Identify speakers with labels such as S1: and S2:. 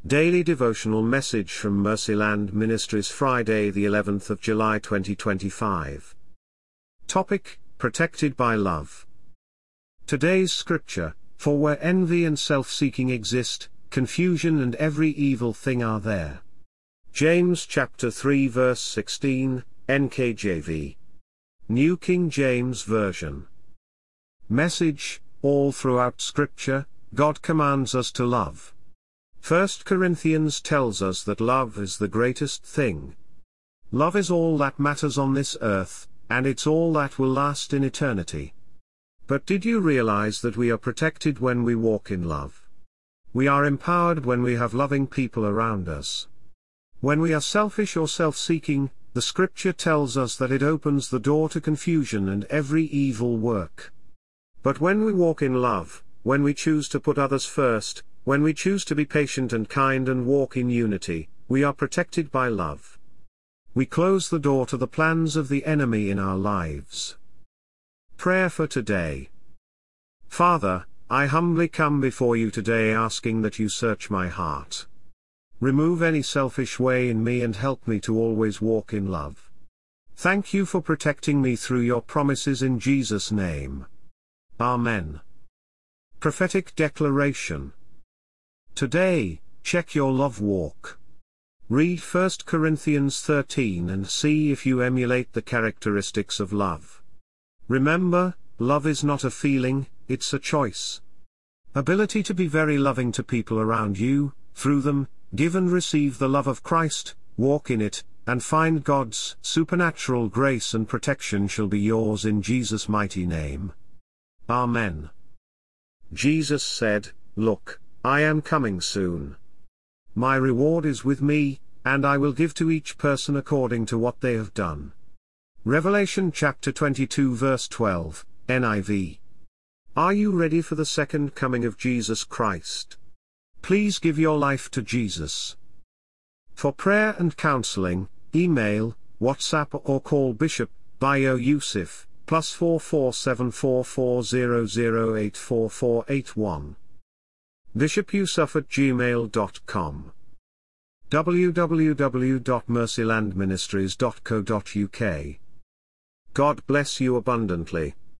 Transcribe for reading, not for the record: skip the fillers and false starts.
S1: Daily devotional message from Mercyland Ministries, Friday the 11th of July 2025. Topic: Protected by Love. Today's scripture: For where envy and self-seeking exist, confusion and every evil thing are there. James chapter 3 verse 16, NKJV. New King James Version. Message: All throughout scripture, God commands us to love. 1 Corinthians tells us that love is the greatest thing. Love is all that matters on this earth, and it's all that will last in eternity. But did you realize that we are protected when we walk in love? We are empowered when we have loving people around us. When we are selfish or self-seeking, the scripture tells us that it opens the door to confusion and every evil work. But when we walk in love, when we choose to put others first, when we choose to be patient and kind and walk in unity, we are protected by love. We close the door to the plans of the enemy in our lives. Prayer for today. Father, I humbly come before you today asking that you search my heart. Remove any selfish way in me and help me to always walk in love. Thank you for protecting me through your promises in Jesus' name. Amen. Prophetic Declaration. Today, check your love walk. Read 1 Corinthians 13 and see if you emulate the characteristics of love. Remember, love is not a feeling, it's a choice. Ability to be very loving to people around you, through them, give and receive the love of Christ, walk in it, and find God's supernatural grace and protection shall be yours in Jesus' mighty name. Amen. Jesus said, "Look, I am coming soon. My reward is with me, and I will give to each person according to what they have done." Revelation chapter 22 verse 12, NIV. Are you ready for the second coming of Jesus Christ? Please give your life to Jesus. For prayer and counseling, email, WhatsApp or call Bishop Bayo Yusuf, +44 744008 4481. bishopyusuf@gmail.com. www.mercylandministries.co.uk. God bless you abundantly.